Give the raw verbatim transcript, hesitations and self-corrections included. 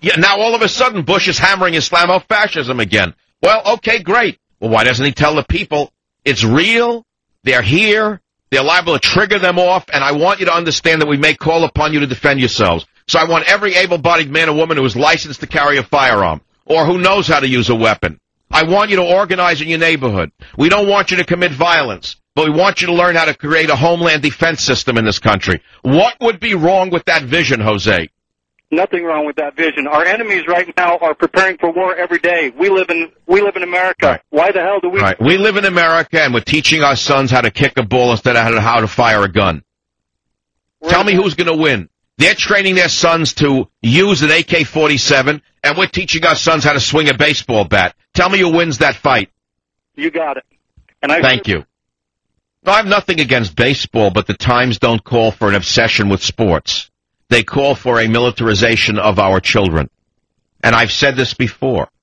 Yeah, now all of a sudden Bush is hammering Islamofascism again. Well, okay, great. Well, why doesn't he tell the people it's real, they're here, they're liable to trigger them off, and I want you to understand that we may call upon you to defend yourselves. So I want every able-bodied man or woman who is licensed to carry a firearm or who knows how to use a weapon. I want you to organize in your neighborhood. We don't want you to commit violence, but we want you to learn how to create a homeland defense system in this country. What would be wrong with that vision, Jose? Nothing wrong with that vision. Our enemies right now are preparing for war every day. We live in we live in America. Right. Why the hell do we? Right. We live in America, and we're teaching our sons how to kick a ball instead of how to, how to fire a gun. We're Tell me who's going to win. They're training their sons to use an A K forty-seven, and we're teaching our sons how to swing a baseball bat. Tell me who wins that fight. You got it. And I Thank you. No, I have nothing against baseball, but the times don't call for an obsession with sports. They call for a militarization of our children. And I've said this before.